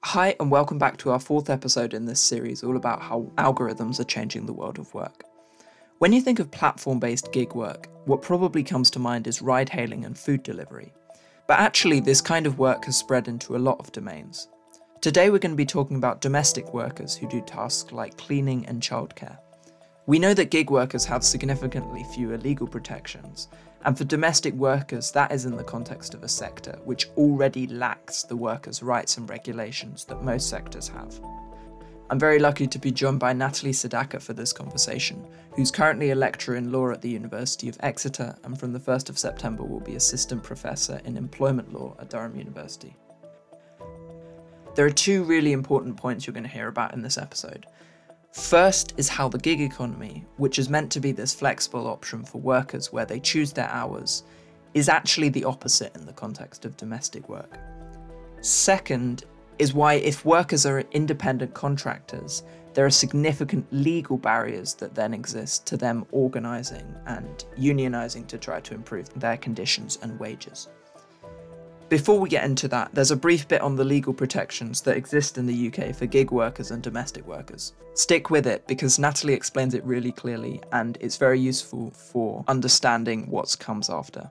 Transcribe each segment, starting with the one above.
Hi, and welcome back to our fourth episode in this series, all about how algorithms are changing the world of work. When you think of platform-based gig work, what probably comes to mind is ride-hailing and food delivery. But actually, this kind of work has spread into a lot of domains. Today we're going to be talking about domestic workers who do tasks like cleaning and childcare. We know that gig workers have significantly fewer legal protections, and for domestic workers that is in the context of a sector which already lacks the workers' rights and regulations that most sectors have. I'm very lucky to be joined by Natalie Sedaka for this conversation, who's currently a lecturer in law at the University of Exeter and from the 1st of September will be assistant professor in employment law at Durham University. There are two really important points you're going to hear about in this episode. First is how the gig economy, which is meant to be this flexible option for workers where they choose their hours, is actually the opposite in the context of domestic work. Second is why if workers are independent contractors, there are significant legal barriers that then exist to them organising and unionising to try to improve their conditions and wages. Before we get into that, there's a brief bit on the legal protections that exist in the UK for gig workers and domestic workers. Stick with it because Natalie explains it really clearly and it's very useful for understanding what comes after.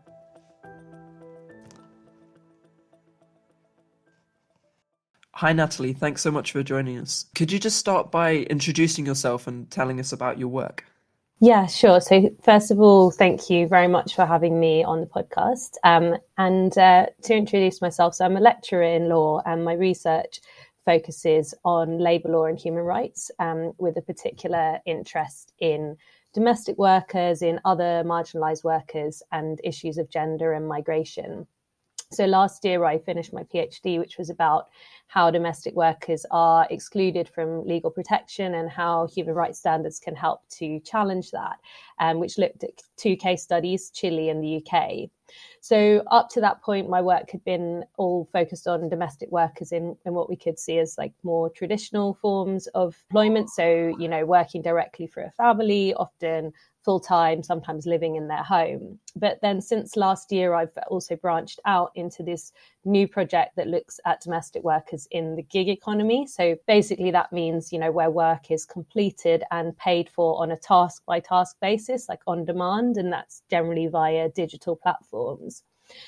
Hi Natalie, thanks so much for joining us. Could you just start by introducing yourself and telling us about your work? Yeah, sure. So first of all, thank you very much for having me on the podcast. To introduce myself, so I'm a lecturer in law and my research focuses on labour law and human rights, with a particular interest in domestic workers, in other marginalised workers and issues of gender and migration. So last year I finished my PhD, which was about how domestic workers are excluded from legal protection and how human rights standards can help to challenge that, which looked at two case studies, Chile and the UK. So up to that point, my work had been all focused on domestic workers in what we could see as like more traditional forms of employment. So, you know, working directly for a family, often full-time, sometimes living in their home. But then since last year, I've also branched out into this new project that looks at domestic workers in the gig economy. So basically that means, you know, where work is completed and paid for on a task by task basis, like on demand, and that's generally via digital platforms.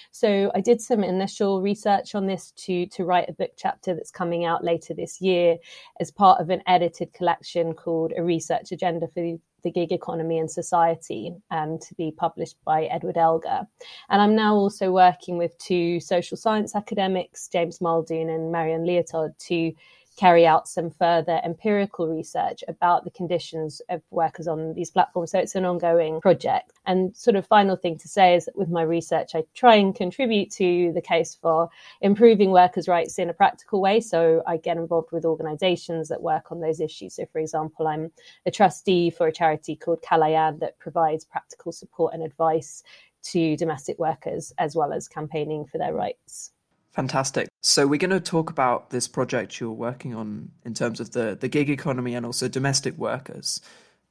So I did some initial research on this to write a book chapter that's coming out later this year as part of an edited collection called A Research Agenda for the Gig Economy and Society, to be published by Edward Elgar. And I'm now also working with two social science academics, James Muldoon and Marion Leotold, to carry out some further empirical research about the conditions of workers on these platforms. So it's an ongoing project. And sort of final thing to say is that with my research, I try and contribute to the case for improving workers' rights in a practical way. So I get involved with organisations that work on those issues. So for example, I'm a trustee for a charity called Kalayan that provides practical support and advice to domestic workers as well as campaigning for their rights. Fantastic. So we're going to talk about this project you're working on in terms of the gig economy and also domestic workers.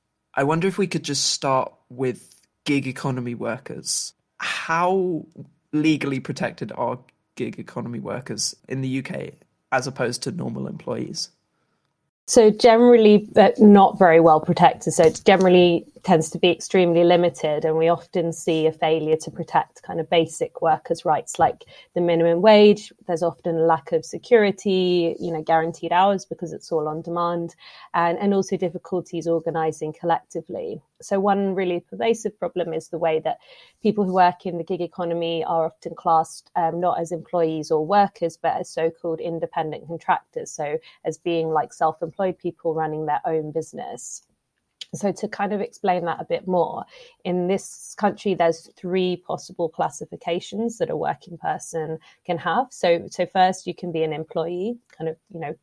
I wonder if we could just start with gig economy workers. How legally protected are gig economy workers in the UK as opposed to normal employees? So generally, not very well protected. So it generally tends to be extremely limited. And we often see a failure to protect kind of basic workers' rights, like the minimum wage. There's often a lack of security, you know, guaranteed hours because it's all on demand, and also difficulties organising collectively. So one really pervasive problem is the way that people who work in the gig economy are often classed not as employees or workers, but as so-called independent contractors. So as being like self-employed people running their own business. So to kind of explain that a bit more, in this country, there's three possible classifications that a working person can have. So first, you can be an employee, kind of, you know,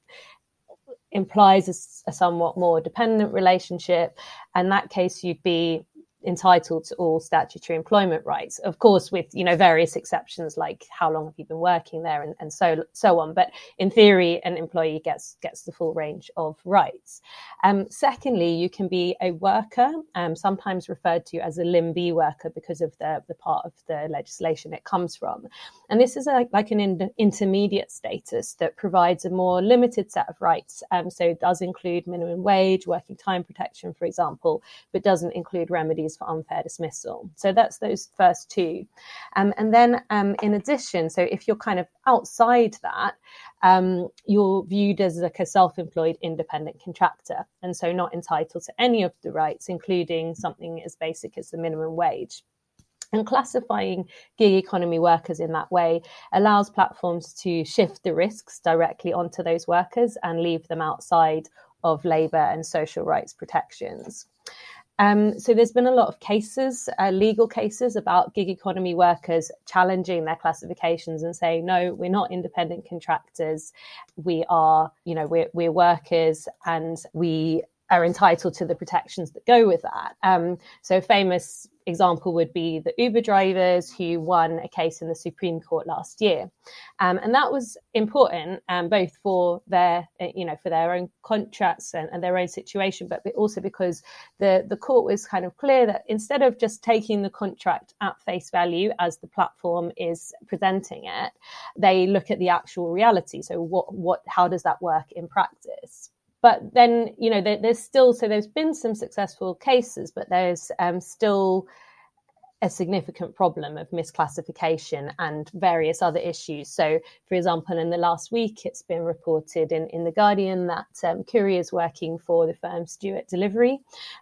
implies a somewhat more dependent relationship. In that case, you'd be entitled to all statutory employment rights, of course, with, you know, various exceptions like how long have you been working there and so on. But in theory, an employee gets the full range of rights. Secondly, you can be a worker, sometimes referred to as a Lim B worker because of the part of the legislation it comes from. And this is like an intermediate status that provides a more limited set of rights. So it does include minimum wage, working time protection, for example, but doesn't include remedies for unfair dismissal. So that's those first two. And then in addition, so if you're kind of outside that, you're viewed as like a self-employed independent contractor, and so not entitled to any of the rights, including something as basic as the minimum wage. And classifying gig economy workers in that way allows platforms to shift the risks directly onto those workers and leave them outside of labour and social rights protections. So there's been a lot of cases, legal cases about gig economy workers challenging their classifications and saying, no, we're not independent contractors. We are, you know, we're workers and we are entitled to the protections that go with that. So a famous example would be the Uber drivers who won a case in the Supreme Court last year. And that was important, both for their, you know, for their own contracts and their own situation, but also because the court was kind of clear that instead of just taking the contract at face value as the platform is presenting it, they look at the actual reality. So how does that work in practice? But then, you know, there's been some successful cases, but there's still a significant problem of misclassification and various other issues. So, for example, in the last week, it's been reported in The Guardian that couriers working for the firm Stuart Delivery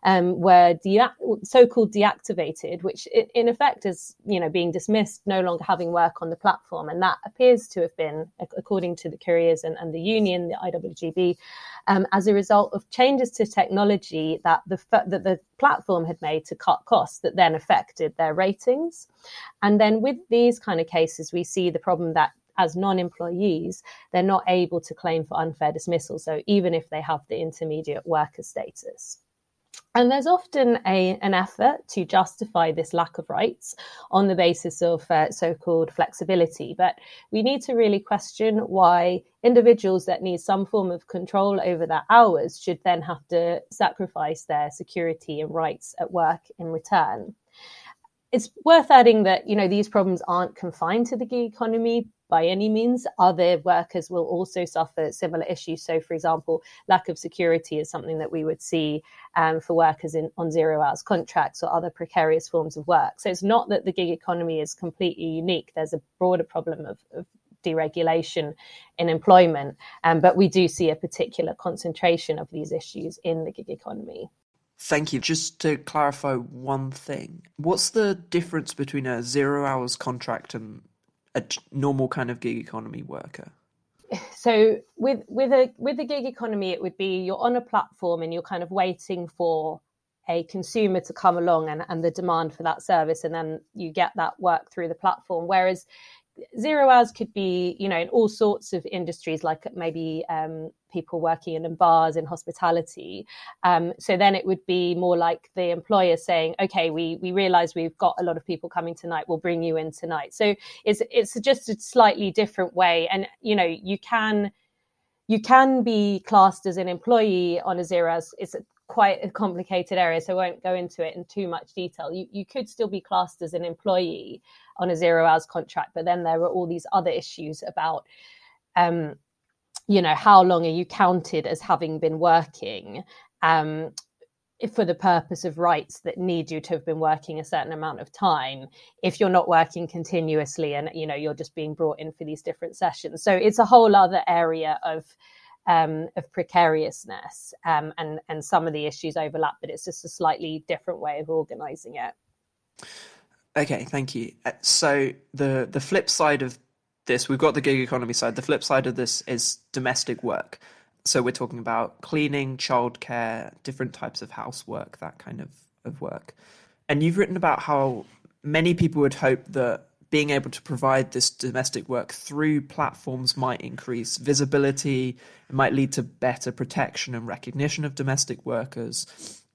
were so-called deactivated, which in effect is, you know, being dismissed, no longer having work on the platform. And that appears to have been, according to the couriers and the union, the IWGB, as a result of changes to technology that the platform had made to cut costs that then affected their ratings. And then with these kind of cases, we see the problem that as non-employees, they're not able to claim for unfair dismissal. So even if they have the intermediate worker status. And there's often an effort to justify this lack of rights on the basis of so-called flexibility. But we need to really question why individuals that need some form of control over their hours should then have to sacrifice their security and rights at work in return. It's worth adding that, you know, these problems aren't confined to the gig economy by any means. Other workers will also suffer similar issues. So, for example, lack of security is something that we would see for workers on 0 hours contracts or other precarious forms of work. So it's not that the gig economy is completely unique. There's a broader problem of deregulation in employment, but we do see a particular concentration of these issues in the gig economy. Thank you. Just to clarify one thing, what's the difference between a 0 hours contract and a normal kind of gig economy worker? So with the gig economy, it would be you're on a platform and you're kind of waiting for a consumer to come along and the demand for that service, and then you get that work through the platform. Whereas 0 hours could be, you know, in all sorts of industries, like maybe people working in bars, in hospitality. So then it would be more like the employer saying, okay, we realize we've got a lot of people coming tonight, we'll bring you in tonight. So it's just a slightly different way. And, you know, you can be classed as an employee on a 0 hours. It's quite a complicated area, so I won't go into it in too much detail. You could still be classed as an employee on a 0 hours contract, but then there are all these other issues about, you know, how long are you counted as having been working for the purpose of rights that need you to have been working a certain amount of time if you're not working continuously and, you know, you're just being brought in for these different sessions. So it's a whole other area of precariousness, and some of the issues overlap, but it's just a slightly different way of organising it. Okay, thank you. So the flip side of this, we've got the gig economy side. The flip side of this is domestic work. So we're talking about cleaning, childcare, different types of housework, that kind of work. And you've written about how many people would hope that being able to provide this domestic work through platforms might increase visibility, it might lead to better protection and recognition of domestic workers,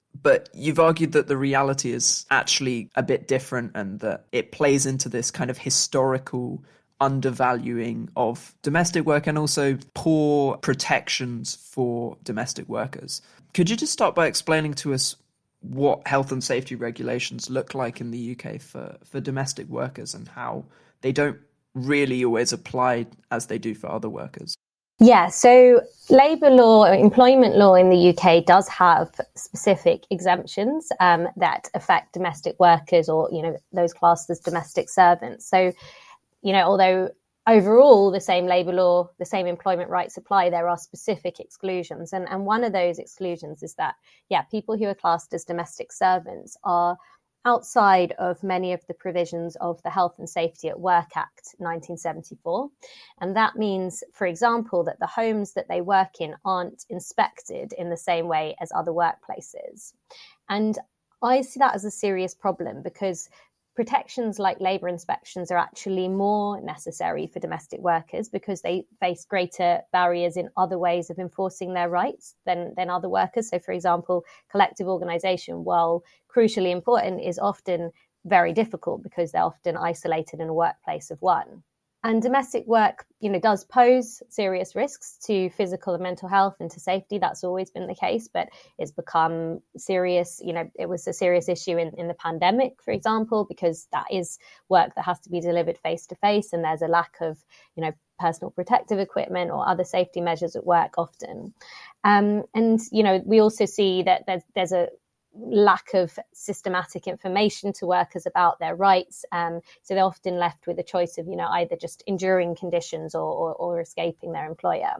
But you've argued that the reality is actually a bit different and that it plays into this kind of historical undervaluing of domestic work and also poor protections for domestic workers. Could you just start by explaining to us what health and safety regulations look like in the UK for domestic workers and how they don't really always apply as they do for other workers? Yeah, so labour law, or employment law in the UK does have specific exemptions that affect domestic workers or, those classed as domestic servants. So, although overall the same labour law, the same employment rights apply, there are specific exclusions. And one of those exclusions is that, people who are classed as domestic servants are outside of many of the provisions of the Health and Safety at Work Act 1974. And that means, for example, that the homes that they work in aren't inspected in the same way as other workplaces. And I see that as a serious problem because protections like labour inspections are actually more necessary for domestic workers because they face greater barriers in other ways of enforcing their rights than other workers. So, for example, collective organisation, while crucially important, is often very difficult because they're often isolated in a workplace of one. And domestic work, does pose serious risks to physical and mental health and to safety. That's always been the case, but it's become serious. It was a serious issue in the pandemic, for example, because that is work that has to be delivered face to face, and there's a lack of, personal protective equipment or other safety measures at work often. And we also see that there's a lack of systematic information to workers about their rights. So they're often left with a choice of, either just enduring conditions or escaping their employer.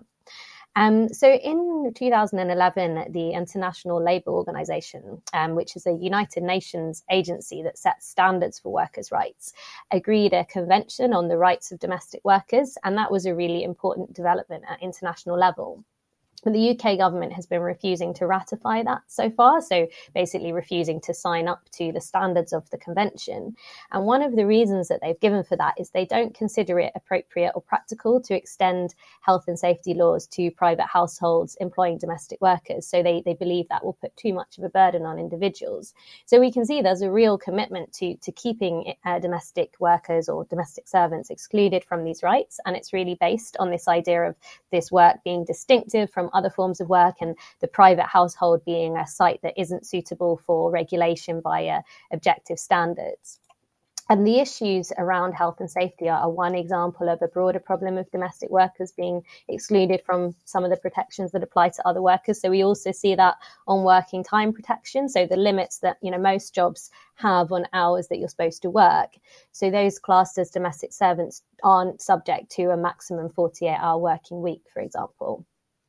So in 2011, the International Labour Organization, which is a United Nations agency that sets standards for workers' rights, agreed a convention on the rights of domestic workers. And that was a really important development at international level. But the UK government has been refusing to ratify that so far, so basically refusing to sign up to the standards of the convention. And one of the reasons that they've given for that is they don't consider it appropriate or practical to extend health and safety laws to private households employing domestic workers. So they believe that will put too much of a burden on individuals. So we can see there's a real commitment to keeping domestic workers or domestic servants excluded from these rights. And it's really based on this idea of this work being distinctive from other forms of work and the private household being a site that isn't suitable for regulation by objective standards. And the issues around health and safety are one example of a broader problem of domestic workers being excluded from some of the protections that apply to other workers. So we also see that on working time protection. So the limits that, most jobs have on hours that you're supposed to work. So those classed as domestic servants aren't subject to a maximum 48-hour working week, for example.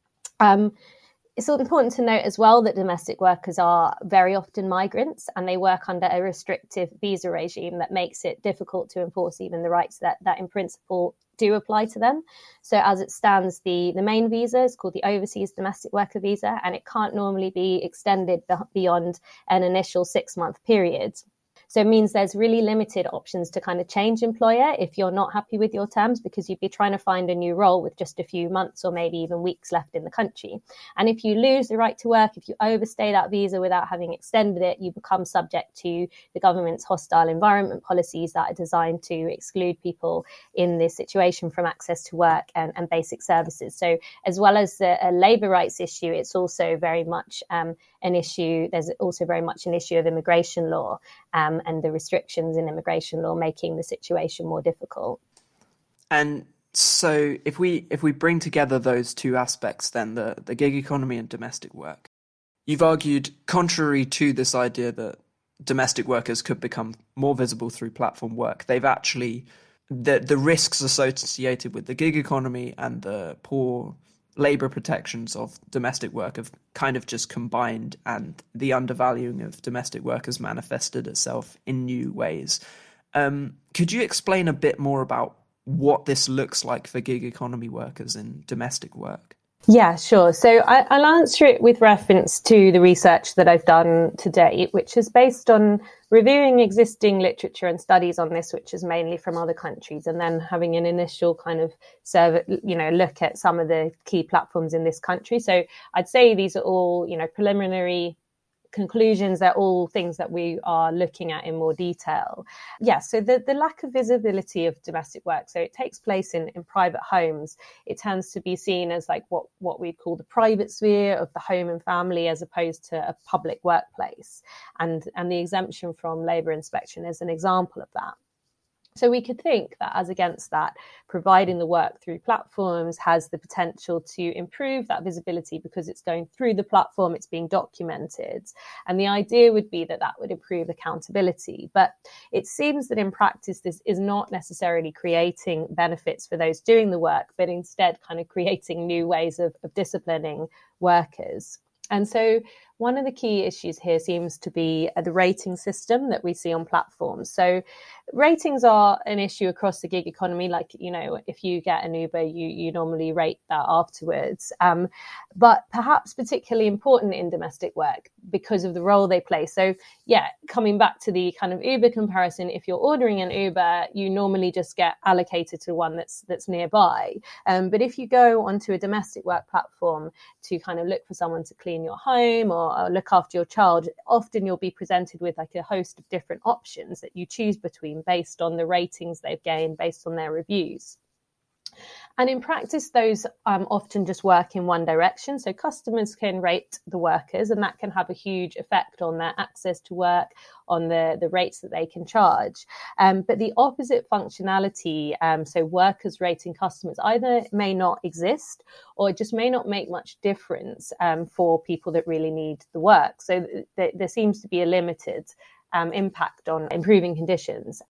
It's important to note as well that domestic workers are very often migrants and they work under a restrictive visa regime that makes it difficult to enforce even the rights that in principle do apply to them. So as it stands, the main visa is called the Overseas Domestic Worker Visa, and it can't normally be extended beyond an initial 6-month period. So it means there's really limited options to kind of change employer if you're not happy with your terms, because you'd be trying to find a new role with just a few months or maybe even weeks left in the country. And if you lose the right to work, if you overstay that visa without having extended it, you become subject to the government's hostile environment policies that are designed to exclude people in this situation from access to work and basic services. So as well as a labour rights issue, it's also very much an issue. There's also very much an issue of immigration law. And the restrictions in immigration law making the situation more difficult. And so if we bring together those two aspects, then the gig economy and domestic work, you've argued, contrary to this idea that domestic workers could become more visible through platform work, they've actually, the risks associated with the gig economy and the poor labour protections of domestic work have kind of just combined, and the undervaluing of domestic workers manifested itself in new ways. Could you explain a bit more about what this looks like for gig economy workers in domestic work? Yeah, sure. So I'll answer it with reference to the research that I've done to date, which is based on reviewing existing literature and studies on this, which is mainly from other countries, and then having an initial kind of survey, look at some of the key platforms in this country. So I'd say these are all, preliminary conclusions, they're all things that we are looking at in more detail. So the lack of visibility of domestic work, so it takes place in private homes. It tends to be seen as like what we call the private sphere of the home and family, as opposed to a public workplace. And the exemption from labour inspection is an example of that. So we could think that, as against that, providing the work through platforms has the potential to improve that visibility because it's going through the platform, it's being documented. And the idea would be that would improve accountability. But it seems that in practice, this is not necessarily creating benefits for those doing the work, but instead kind of creating new ways of disciplining workers. And so one of the key issues here seems to be the rating system that we see on platforms. So ratings are an issue across the gig economy. Like, if you get an Uber, you normally rate that afterwards. But perhaps particularly important in domestic work because of the role they play. So coming back to the kind of Uber comparison, if you're ordering an Uber, you normally just get allocated to one that's nearby. But if you go onto a domestic work platform to kind of look for someone to clean your home or look after your child, often you'll be presented with like a host of different options that you choose between based on the ratings they've gained, based on their reviews. And in practice, those often just work in one direction. So customers can rate the workers, and that can have a huge effect on their access to work, on the rates that they can charge. But the opposite functionality, so workers rating customers, either may not exist or it just may not make much difference for people that really need the work. So there seems to be a limited impact on improving conditions.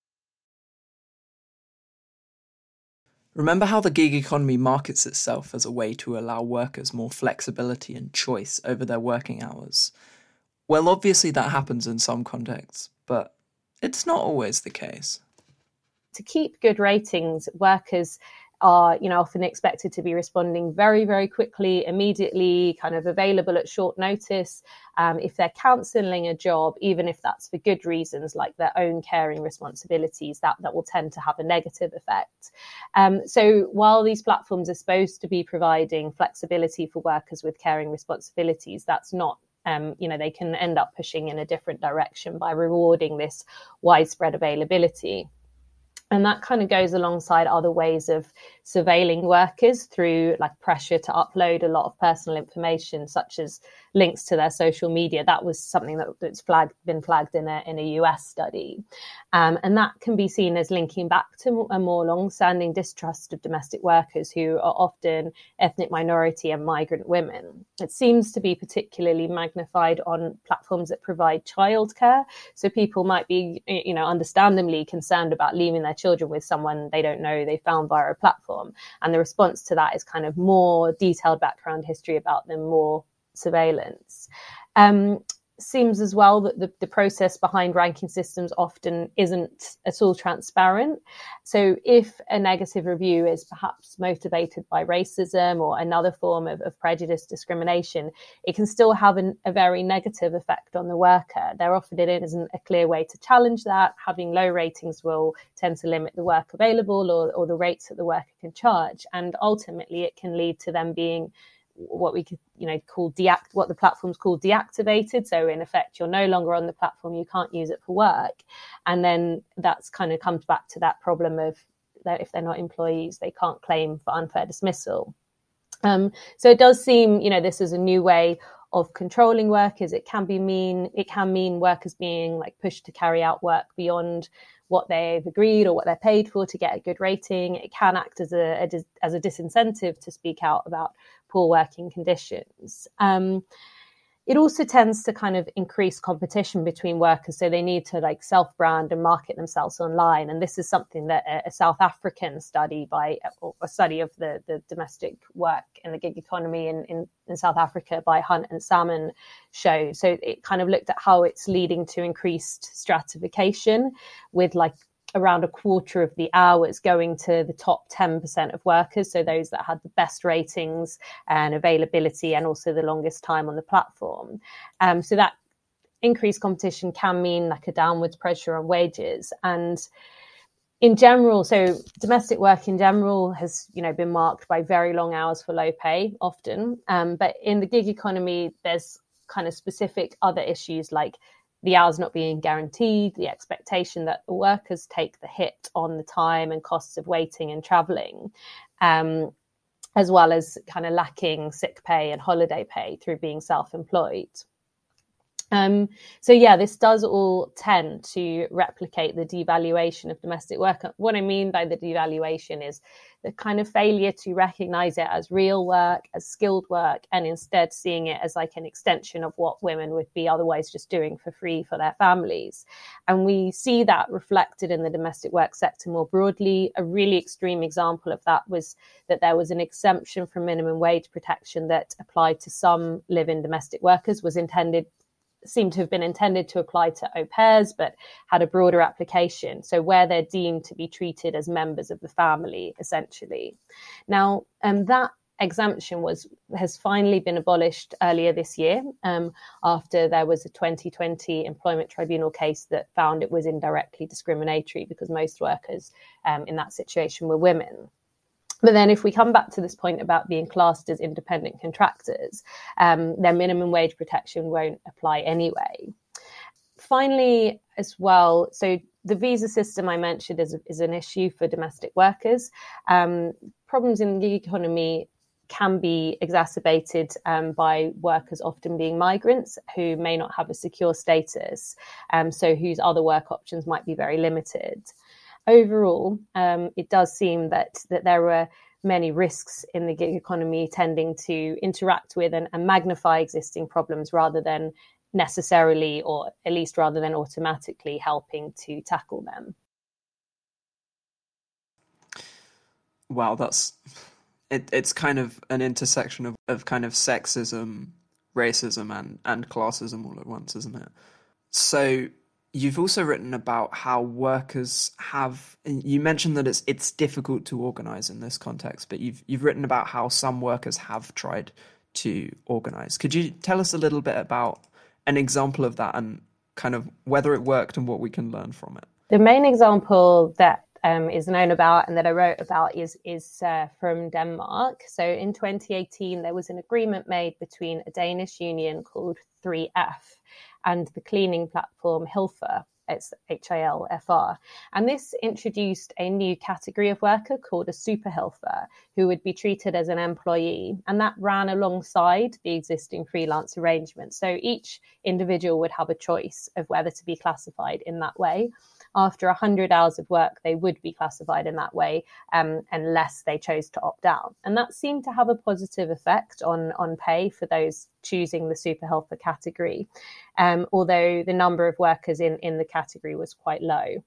Remember how the gig economy markets itself as a way to allow workers more flexibility and choice over their working hours? Well, obviously that happens in some contexts, but it's not always the case. To keep good ratings, workers are, often expected to be responding very, very quickly, immediately, kind of available at short notice. If they're cancelling a job, even if that's for good reasons, like their own caring responsibilities, that will tend to have a negative effect. So while these platforms are supposed to be providing flexibility for workers with caring responsibilities, that's not they can end up pushing in a different direction by rewarding this widespread availability. And that kind of goes alongside other ways of surveilling workers through like pressure to upload a lot of personal information, such as links to their social media. That was something that's been flagged in a US study. And that can be seen as linking back to a more long-standing distrust of domestic workers who are often ethnic minority and migrant women. It seems to be particularly magnified on platforms that provide childcare. So people might be, understandably concerned about leaving their children with someone they don't know they found via a platform. And the response to that is kind of more detailed background history about them, more surveillance. Seems as well that the process behind ranking systems often isn't at all transparent. So if a negative review is perhaps motivated by racism or another form of prejudice, discrimination, it can still have a very negative effect on the worker. There often isn't a clear way to challenge that. Having low ratings will tend to limit the work available or the rates that the worker can charge. And ultimately, it can lead to them being what we could, call what the platform's called deactivated. So in effect, you're no longer on the platform, you can't use it for work. And then that's kind of comes back to that problem of that if they're not employees, they can't claim for unfair dismissal. So it does seem, this is a new way of controlling workers. It can mean workers being like pushed to carry out work beyond what they've agreed or what they're paid for to get a good rating. It can act as a disincentive to speak out about poor working conditions. It also tends to kind of increase competition between workers. So they need to self-brand and market themselves online. And this is something that a South African study of the domestic work and the gig economy in South Africa by Hunt and Salmon showed. So it kind of looked at how it's leading to increased stratification with around a quarter of the hours going to the top 10% of workers, so those that had the best ratings and availability and also the longest time on the platform. So that increased competition can mean a downwards pressure on wages. And in general, so domestic work in general has, been marked by very long hours for low pay often. But in the gig economy, there's kind of specific other issues like the hours not being guaranteed, the expectation that the workers take the hit on the time and costs of waiting and travelling, as well as kind of lacking sick pay and holiday pay through being self-employed. This does all tend to replicate the devaluation of domestic work. What I mean by the devaluation is the kind of failure to recognise it as real work, as skilled work, and instead seeing it as like an extension of what women would be otherwise just doing for free for their families. And we see that reflected in the domestic work sector more broadly. A really extreme example of that was that there was an exemption from minimum wage protection that applied to some live-in domestic workers, seemed to have been intended to apply to au pairs, but had a broader application. So where they're deemed to be treated as members of the family, essentially. Now, that exemption has finally been abolished earlier this year, after there was a 2020 Employment Tribunal case that found it was indirectly discriminatory because most workers in that situation were women. But then if we come back to this point about being classed as independent contractors, their minimum wage protection won't apply anyway. Finally, as well, so the visa system I mentioned is an issue for domestic workers. Problems in the gig economy can be exacerbated by workers often being migrants who may not have a secure status, so whose other work options might be very limited. Overall, it does seem that there were many risks in the gig economy tending to interact with and magnify existing problems rather than necessarily, or at least rather than automatically, helping to tackle them. Wow, it's kind of an intersection of kind of sexism, racism, and classism all at once, isn't it? So you've also written about how workers you mentioned that it's difficult to organise in this context, but you've written about how some workers have tried to organise. Could you tell us a little bit about an example of that and kind of whether it worked and what we can learn from it? The main example that is known about and that I wrote about is from Denmark. So in 2018, there was an agreement made between a Danish union called 3F and the cleaning platform Hilfer, it's HILFR. And this introduced a new category of worker called a super Hilfer, who would be treated as an employee. And that ran alongside the existing freelance arrangement. So each individual would have a choice of whether to be classified in that way. After 100 hours of work, they would be classified in that way, unless they chose to opt out. And that seemed to have a positive effect on pay for those choosing the super Hilfer category, although the number of workers in the category was quite low.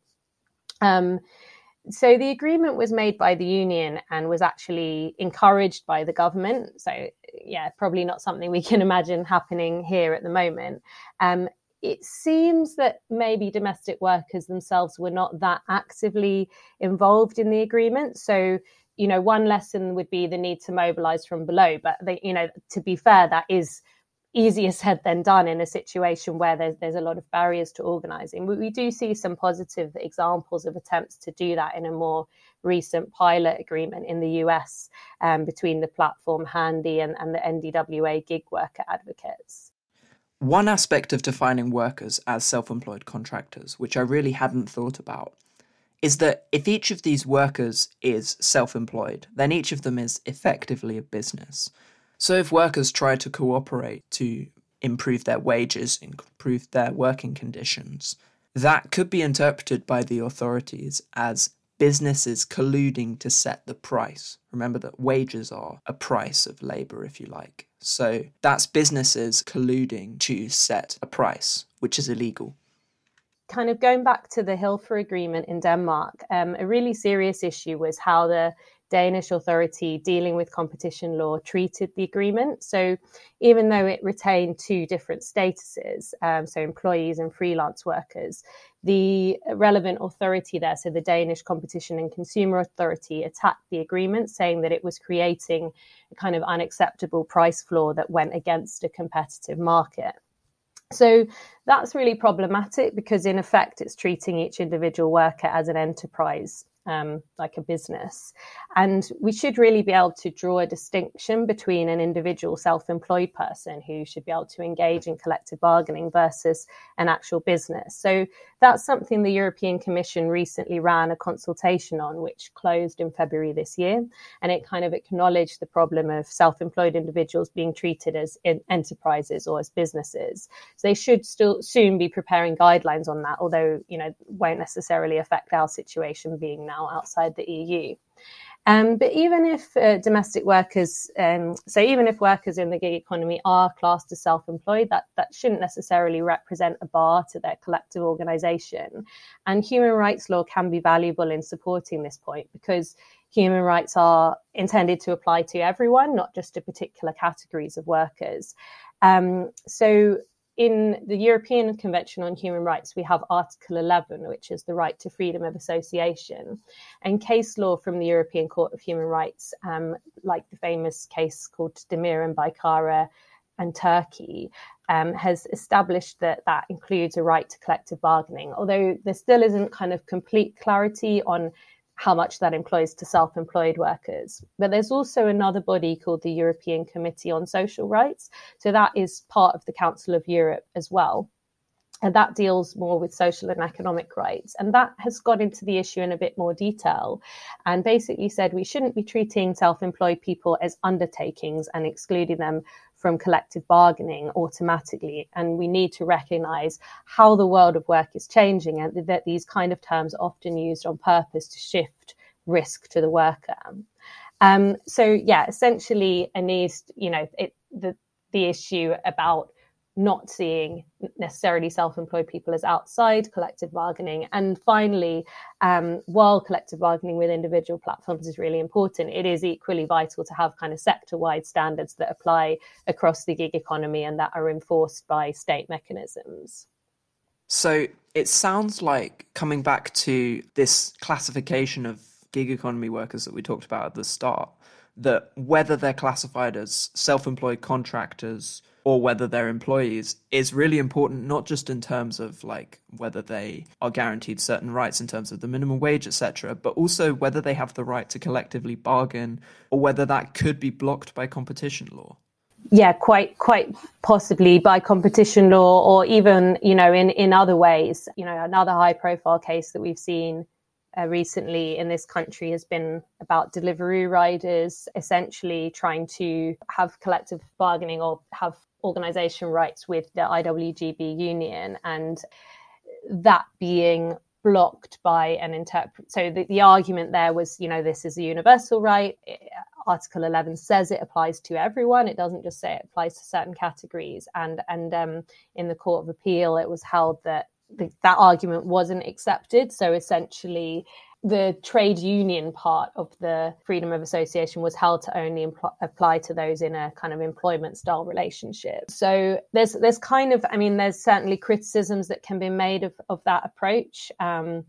So the agreement was made by the union and was actually encouraged by the government. So yeah, probably not something we can imagine happening here at the moment. It seems that maybe domestic workers themselves were not that actively involved in the agreement. So, one lesson would be the need to mobilise from below. But, to be fair, that is easier said than done in a situation where there's a lot of barriers to organising. We do see some positive examples of attempts to do that in a more recent pilot agreement in the US between the platform Handy and the NDWA gig worker advocates. One aspect of defining workers as self-employed contractors, which I really hadn't thought about, is that if each of these workers is self-employed, then each of them is effectively a business. So if workers try to cooperate to improve their wages, improve their working conditions, that could be interpreted by the authorities as businesses colluding to set the price. Remember that wages are a price of labour, if you like. So that's businesses colluding to set a price, which is illegal. Kind of going back to the Hilfer agreement in Denmark, a really serious issue was how the Danish authority dealing with competition law treated the agreement. So even though it retained two different statuses, so employees and freelance workers, the relevant authority there, so the Danish Competition and Consumer Authority, attacked the agreement, saying that it was creating a kind of unacceptable price floor that went against a competitive market. So that's really problematic because in effect it's treating each individual worker as an enterprise like a business. And we should really be able to draw a distinction between an individual self-employed person who should be able to engage in collective bargaining versus an actual business. So that's something the European Commission recently ran a consultation on, which closed in February this year. And it kind of acknowledged the problem of self-employed individuals being treated as enterprises or as businesses. So they should still soon be preparing guidelines on that, although, won't necessarily affect our situation being now outside the EU. But even if domestic workers, even if workers in the gig economy are classed as self-employed, that shouldn't necessarily represent a bar to their collective organisation. And human rights law can be valuable in supporting this point, because human rights are intended to apply to everyone, not just to particular categories of workers. So in the European Convention on Human Rights, we have Article 11, which is the right to freedom of association. And case law from the European Court of Human Rights, like the famous case called Demir and Baykara and Turkey, has established that includes a right to collective bargaining, although there still isn't kind of complete clarity on how much that employs to self-employed workers. But there's also another body called the European Committee on Social Rights. So that is part of the Council of Europe as well. And that deals more with social and economic rights. And that has got into the issue in a bit more detail and basically said we shouldn't be treating self-employed people as undertakings and excluding them from collective bargaining automatically. And we need to recognise how the world of work is changing, and that these kind of terms are often used on purpose to shift risk to the worker. Essentially a need, the issue about not seeing necessarily self-employed people as outside collective bargaining. And finally, while collective bargaining with individual platforms is really important, it is equally vital to have kind of sector-wide standards that apply across the gig economy and that are enforced by state mechanisms. So it sounds like, coming back to this classification of gig economy workers that we talked about at the start, that whether they're classified as self-employed contractors or whether they're employees is really important, not just in terms of like whether they are guaranteed certain rights in terms of the minimum wage, etc., but also whether they have the right to collectively bargain or whether that could be blocked by competition law. Yeah, quite possibly by competition law, or even, in other ways. Another high profile case that we've seen recently in this country has been about Deliveroo riders essentially trying to have collective bargaining or have organisation rights with the IWGB union, and that being blocked by an interpret. So the argument there was, this is a universal right. Article 11 says it applies to everyone. It doesn't just say it applies to certain categories. And in the Court of Appeal, it was held that that argument wasn't accepted. So essentially, the trade union part of the freedom of association was held to only apply to those in a kind of employment style relationship. So there's certainly criticisms that can be made of that approach. There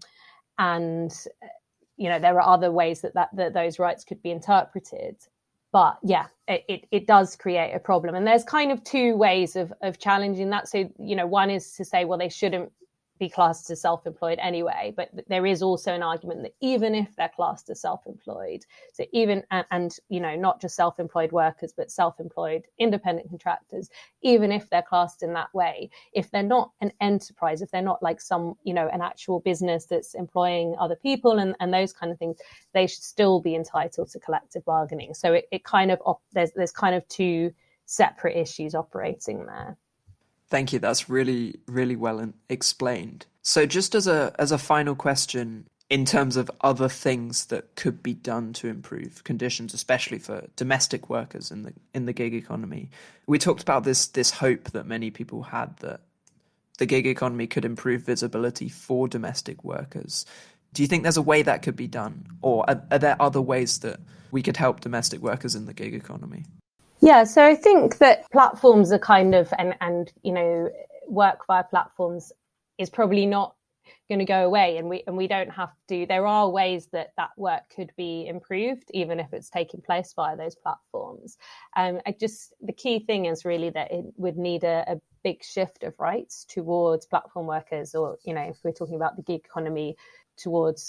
are other ways that those rights could be interpreted. But yeah, it does create a problem. And there's kind of two ways of challenging that. So, one is to say, well, they shouldn't be classed as self-employed anyway, but there is also an argument that even if they're classed as self-employed, so even and not just self-employed workers but self-employed independent contractors, even if they're classed in that way, if they're not an enterprise, if they're not like some an actual business that's employing other people and those kind of things, they should still be entitled to collective bargaining. So it kind of there's kind of two separate issues operating there. Thank you. That's really, really well explained. So just as a final question, in terms of other things that could be done to improve conditions, especially for domestic workers in the gig economy, we talked about this hope that many people had that the gig economy could improve visibility for domestic workers. Do you think there's a way that could be done? Or are there other ways that we could help domestic workers in the gig economy? Yeah, so I think that platforms are kind of, and work via platforms is probably not going to go away, and we don't have to. There are ways that work could be improved, even if it's taking place via those platforms. The key thing is really that it would need a big shift of rights towards platform workers, or if we're talking about the gig economy, towards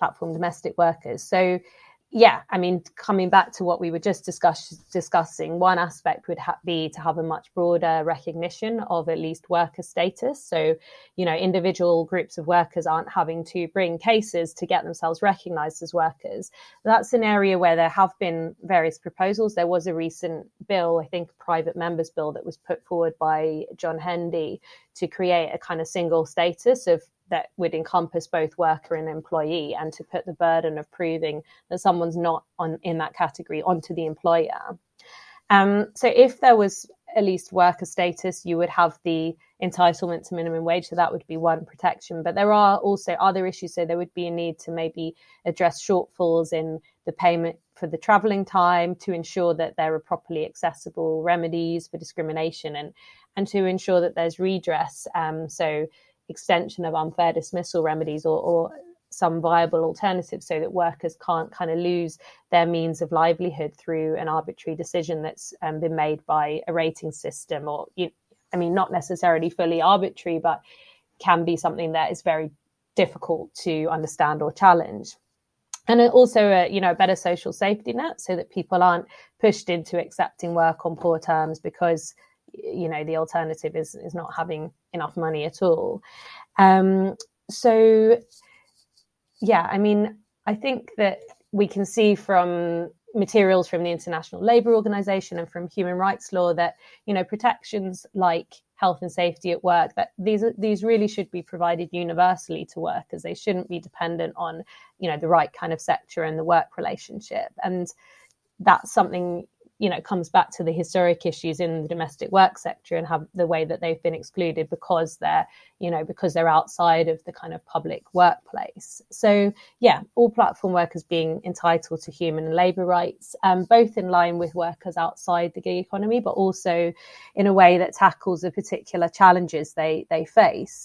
platform domestic workers. So yeah, I mean, coming back to what we were just discussing, one aspect would be to have a much broader recognition of at least worker status. So, individual groups of workers aren't having to bring cases to get themselves recognised as workers. That's an area where there have been various proposals. There was a recent bill, I think a private members bill, that was put forward by John Hendy to create a kind of single status that would encompass both worker and employee, and to put the burden of proving that someone's not in that category onto the employer. So if there was at least worker status, you would have the entitlement to minimum wage. So that would be one protection. But there are also other issues. So there would be a need to maybe address shortfalls in the payment for the travelling time, to ensure that there are properly accessible remedies for discrimination, and to ensure that there's redress. So extension of unfair dismissal remedies or some viable alternatives, so that workers can't kind of lose their means of livelihood through an arbitrary decision that's been made by a rating system, or not necessarily fully arbitrary, but can be something that is very difficult to understand or challenge. And also a better social safety net, so that people aren't pushed into accepting work on poor terms because the alternative is not having enough money at all. So yeah, I mean, I think that we can see from materials from the International Labour Organization and from human rights law that, protections like health and safety at work, that these really should be provided universally to workers. They shouldn't be dependent on, the right kind of sector and the work relationship. And that's something, comes back to the historic issues in the domestic work sector and have the way that they've been excluded because they're outside of the kind of public workplace. So yeah, all platform workers being entitled to human and labour rights, both in line with workers outside the gig economy, but also in a way that tackles the particular challenges they face.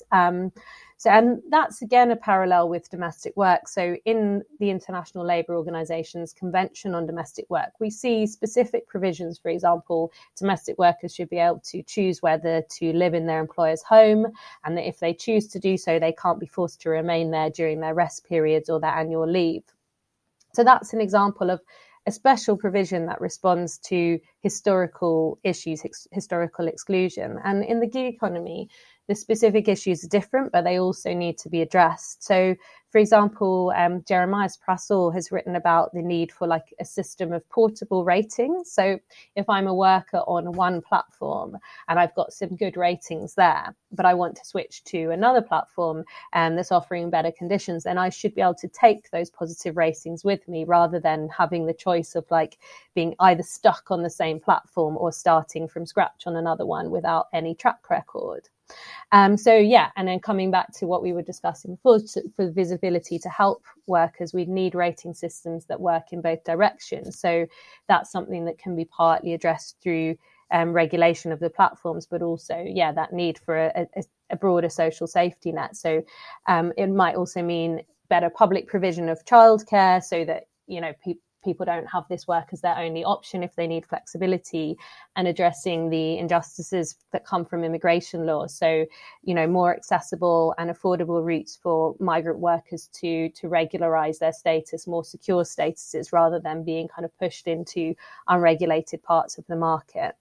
And that's again a parallel with domestic work. So in the International Labour Organization's Convention on Domestic Work, we see specific provisions. For example, domestic workers should be able to choose whether to live in their employer's home, and that if they choose to do so, they can't be forced to remain there during their rest periods or their annual leave. So that's an example of a special provision that responds to historical issues, historical exclusion. And in the gig economy, the specific issues are different, but they also need to be addressed. So, for example, Jeremias Prassel has written about the need for like a system of portable ratings. So if I'm a worker on one platform and I've got some good ratings there, but I want to switch to another platform that's offering better conditions, then I should be able to take those positive ratings with me, rather than having the choice of like being either stuck on the same platform or starting from scratch on another one without any track record. And then coming back to what we were discussing before, for visibility to help workers, we need rating systems that work in both directions. So that's something that can be partly addressed through regulation of the platforms, but also, that need for a broader social safety net. So it might also mean better public provision of childcare, so that, people don't have this work as their only option if they need flexibility, and addressing the injustices that come from immigration laws. So, more accessible and affordable routes for migrant workers to regularize their status, more secure statuses, rather than being kind of pushed into unregulated parts of the market.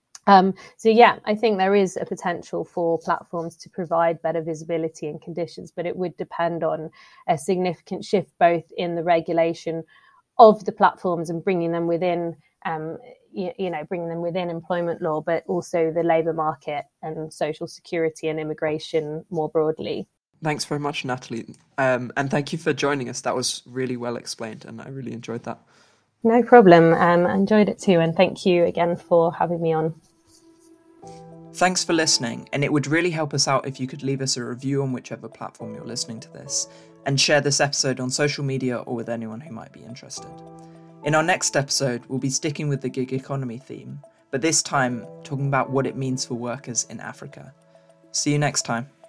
I think there is a potential for platforms to provide better visibility and conditions, but it would depend on a significant shift both in the regulation of the platforms and bringing them within, bringing them within employment law, but also the labour market and social security and immigration more broadly. Thanks very much, Natalie. And thank you for joining us. That was really well explained, and I really enjoyed that. No problem. I enjoyed it too. And thank you again for having me on. Thanks for listening, and it would really help us out if you could leave us a review on whichever platform you're listening to this, and share this episode on social media or with anyone who might be interested. In our next episode, we'll be sticking with the gig economy theme, but this time talking about what it means for workers in Africa. See you next time.